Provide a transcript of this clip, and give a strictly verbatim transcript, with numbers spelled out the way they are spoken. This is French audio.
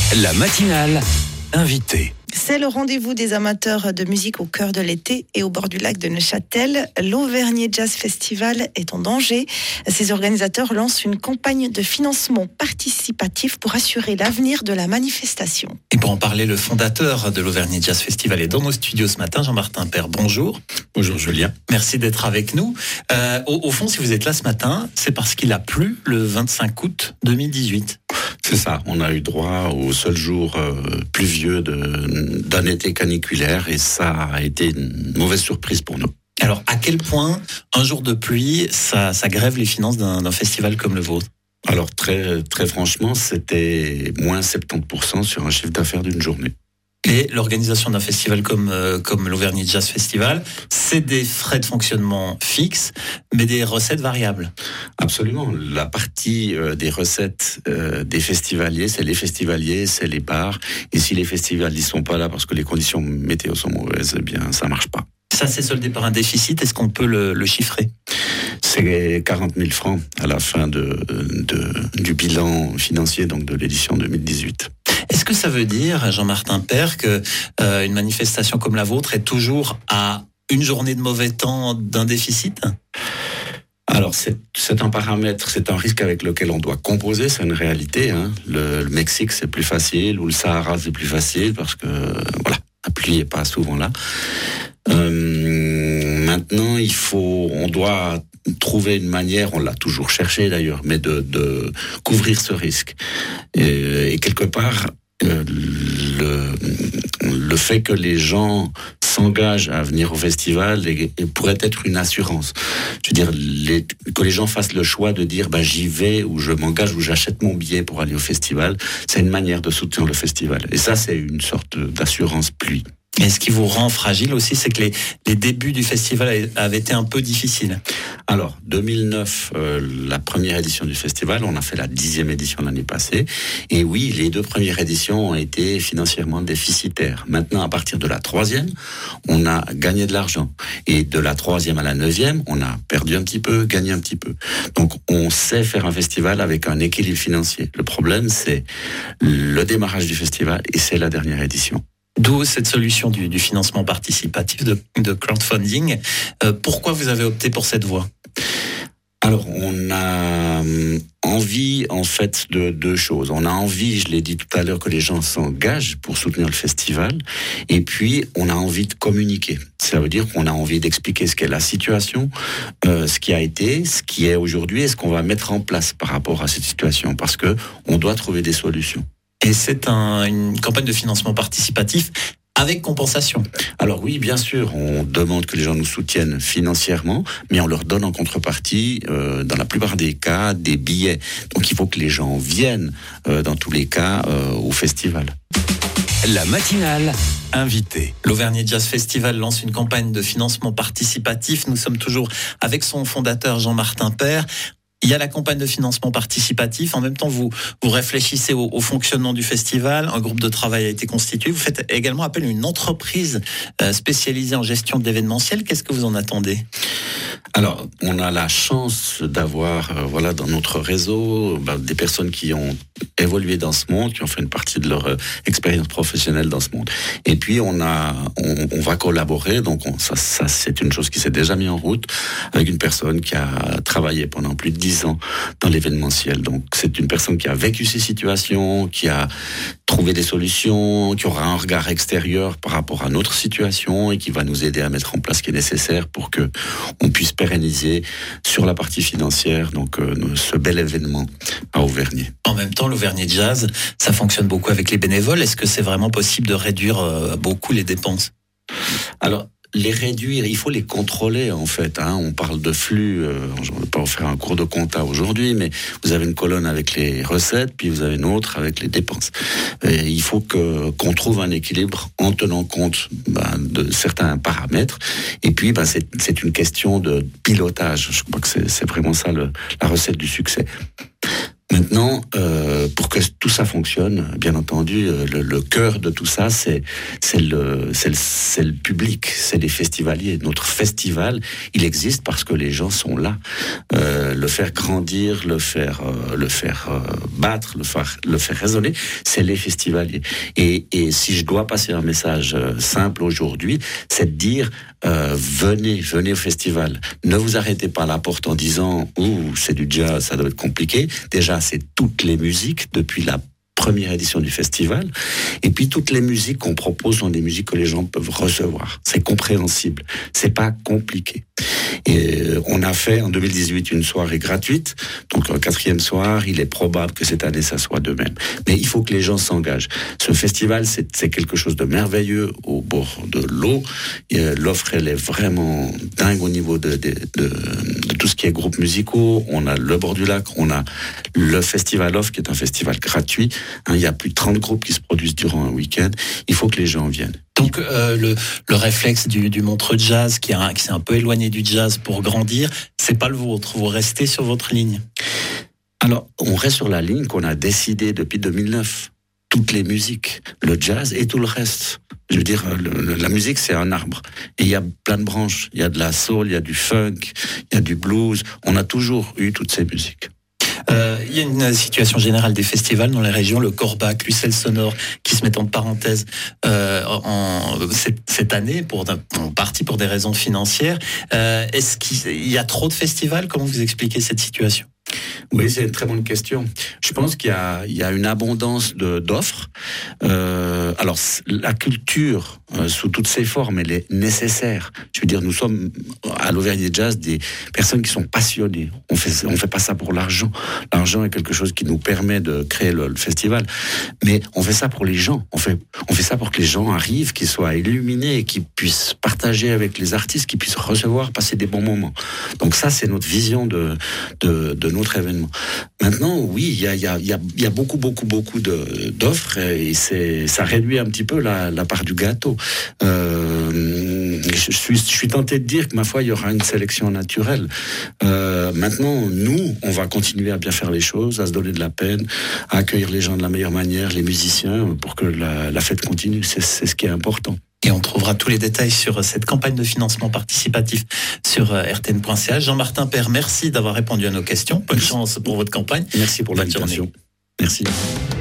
La matinale invitée. C'est le rendez-vous des amateurs de musique au cœur de l'été et au bord du lac de Neuchâtel. L'Auvergne Jazz Festival est en danger. Ses organisateurs lancent une campagne de financement participatif pour assurer l'avenir de la manifestation. Et pour en parler, le fondateur de l'Auvergne Jazz Festival est dans nos studios ce matin, Jean-Martin Père. Bonjour. Bonjour Julien. Merci d'être avec nous. Euh, au, au fond, si vous êtes là ce matin, c'est parce qu'il a plu le vingt-cinq août deux mille dix-huit. C'est ça, on a eu droit au seul jour euh, pluvieux de, d'un été caniculaire et ça a été une mauvaise surprise pour nous. Alors, à quel point un jour de pluie, ça, ça grève les finances d'un, d'un festival comme le vôtre ? Alors, très, très franchement, c'était moins soixante-dix pour cent sur un chiffre d'affaires d'une journée. Et l'organisation d'un festival comme, euh, comme l'Auvergne Jazz Festival, c'est des frais de fonctionnement fixes, mais des recettes variables. Absolument. La partie euh, des recettes euh, des festivaliers, c'est les festivaliers, c'est les bars. Et si les festivaliers ne sont pas là parce que les conditions météo sont mauvaises, eh bien, ça ne marche pas. Ça, c'est soldé par un déficit. Est-ce qu'on peut le, le chiffrer ? C'est quarante mille francs à la fin de, de, du bilan financier donc de l'édition deux mille dix-huit. Est-ce que ça veut dire, Jean-Martin Père, que euh, une manifestation comme la vôtre est toujours à une journée de mauvais temps d'un déficit ? Alors, c'est, c'est un paramètre, c'est un risque avec lequel on doit composer, c'est une réalité. Hein. Le, le Mexique, c'est plus facile, ou le Sahara, c'est plus facile, parce que, voilà, la pluie n'est pas souvent là. Euh, maintenant, il faut, on doit trouver une manière, on l'a toujours cherché d'ailleurs, mais de, de couvrir ce risque. Et, et quelque part, euh, le, le fait que les gens s'engagent à venir au festival et, et pourrait être une assurance. Je veux dire, les, que les gens fassent le choix de dire bah, j'y vais ou je m'engage ou j'achète mon billet pour aller au festival, c'est une manière de soutenir le festival. Et ça, c'est une sorte d'assurance pluie. Et ce qui vous rend fragile aussi, c'est que les, les débuts du festival avaient été un peu difficiles. Alors, deux mille neuf, euh, la première édition du festival, on a fait la dixième édition l'année passée. Et oui, les deux premières éditions ont été financièrement déficitaires. Maintenant, à partir de la troisième, on a gagné de l'argent. Et de la troisième à la neuvième, on a perdu un petit peu, gagné un petit peu. Donc, on sait faire un festival avec un équilibre financier. Le problème, c'est le démarrage du festival et c'est la dernière édition. D'où cette solution du, du financement participatif, de, de crowdfunding. Euh, pourquoi vous avez opté pour cette voie ? Alors, on a envie, en fait, de deux choses. On a envie, je l'ai dit tout à l'heure, que les gens s'engagent pour soutenir le festival. Et puis, on a envie de communiquer. Ça veut dire qu'on a envie d'expliquer ce qu'est la situation, euh, ce qui a été, ce qui est aujourd'hui et ce qu'on va mettre en place par rapport à cette situation. Parce que on doit trouver des solutions. Et c'est un, une campagne de financement participatif avec compensation. Alors oui, bien sûr, on demande que les gens nous soutiennent financièrement, mais on leur donne en contrepartie, euh, dans la plupart des cas, des billets. Donc il faut que les gens viennent, euh, dans tous les cas, euh, au festival. La matinale invitée. L'Auvergne Jazz Festival lance une campagne de financement participatif. Nous sommes toujours avec son fondateur Jean-Martin Père. Il y a la campagne de financement participatif. En même temps, vous, vous réfléchissez au, au fonctionnement du festival. Un groupe de travail a été constitué. Vous faites également appel à une entreprise euh, spécialisée en gestion d'événementiel. Qu'est-ce que vous en attendez ? Alors, on a la chance d'avoir, euh, voilà, dans notre réseau, bah, des personnes qui ont évolué dans ce monde, qui ont fait une partie de leur euh, expérience professionnelle dans ce monde. Et puis, on a, on, on va collaborer. Donc, on, ça, ça, c'est une chose qui s'est déjà mise en route avec une personne qui a travaillé pendant plus de dix ans dans l'événementiel. Donc, c'est une personne qui a vécu ces situations, qui a trouvé des solutions, qui aura un regard extérieur par rapport à notre situation et qui va nous aider à mettre en place ce qui est nécessaire pour que on puisse pérenniser sur la partie financière donc euh, ce bel événement à Auvergne. En même temps, l'Auvergne Jazz, ça fonctionne beaucoup avec les bénévoles. Est-ce que c'est vraiment possible de réduire euh, beaucoup les dépenses ? Alors, les réduire, il faut les contrôler en fait. Hein. On parle de flux, euh, je ne vais pas vous faire un cours de compta aujourd'hui, mais vous avez une colonne avec les recettes, puis vous avez une autre avec les dépenses. Et il faut que qu'on trouve un équilibre en tenant compte ben, de certains paramètres. Et puis, ben, c'est, c'est une question de pilotage. Je crois que c'est, c'est vraiment ça le, la recette du succès. Maintenant, euh, pour que tout ça fonctionne, bien entendu, le, le cœur de tout ça, c'est c'est le c'est le, c'est le public, c'est les festivaliers. Notre festival, il existe parce que les gens sont là. Euh, le faire grandir, le faire euh, le faire euh, battre, le faire le faire résonner, c'est les festivaliers. Et et si je dois passer un message simple aujourd'hui, c'est de dire euh, venez venez au festival. Ne vous arrêtez pas à la porte en disant ouh c'est du jazz, ça doit être compliqué. Déjà c'est toutes les musiques depuis la première édition du festival. Et puis toutes les musiques qu'on propose sont des musiques que les gens peuvent recevoir. C'est compréhensible. C'est pas compliqué. Et on a fait en deux mille dix-huit une soirée gratuite. Donc un quatrième soir, il est probable que cette année ça soit de même. Mais il faut que les gens s'engagent. Ce festival, c'est, c'est quelque chose de merveilleux au bord de l'eau. Et l'offre, elle est vraiment dingue au niveau de, de, de, de tout ce qui est groupes musicaux. On a le bord du lac, on a le festival off qui est un festival gratuit. Hein, il y a plus de trente groupes qui se produisent durant un week-end. Il faut que les gens viennent. Donc euh, le, le réflexe du, du Montreux Jazz qui, a, qui s'est un peu éloigné du jazz pour grandir, c'est pas le vôtre. Vous restez sur votre ligne. Alors, on reste sur la ligne qu'on a décidée depuis deux mille neuf. Toutes les musiques, le jazz et tout le reste. Je veux dire, le, le, la musique, c'est un arbre. Et il y a plein de branches. Il y a de la soul, il y a du funk, il y a du blues. On a toujours eu toutes ces musiques. Euh, il y a une situation générale des festivals dans les régions, le Corbac, Lucelle Sonore, qui se mettent en parenthèse euh, en, cette, cette année, pour, en partie pour des raisons financières. Euh, est-ce qu'il y a trop de festivals? Comment vous expliquez cette situation? Oui, c'est une très bonne question. Je pense qu'il y a, il y a une abondance de, d'offres. Euh, alors, la culture, euh, sous toutes ses formes, elle est nécessaire. Je veux dire, nous sommes à l'Auvergne Jazz des personnes qui sont passionnées. On fait, on fait pas ça pour l'argent. L'argent est quelque chose qui nous permet de créer le, le festival. Mais on fait ça pour les gens. On fait, on fait ça pour que les gens arrivent, qu'ils soient illuminés, qu'ils puissent partager avec les artistes, qu'ils puissent recevoir, passer des bons moments. Donc ça, c'est notre vision de, de, de notre événement. Maintenant, oui, il y a, y, a, y, a, y a beaucoup, beaucoup, beaucoup de, d'offres et c'est, ça réduit un petit peu la, la part du gâteau. Euh, je, suis, je suis tenté de dire que, ma foi, il y aura une sélection naturelle. Euh, maintenant, nous, on va continuer à bien faire les choses, à se donner de la peine, à accueillir les gens de la meilleure manière, les musiciens, pour que la, la fête continue. C'est, c'est ce qui est important. Et on trouvera tous les détails sur cette campagne de financement participatif sur R T N point C H. Jean-Martin Père, merci d'avoir répondu à nos questions. Bonne chance pour votre campagne. Merci pour l'invitation. Merci.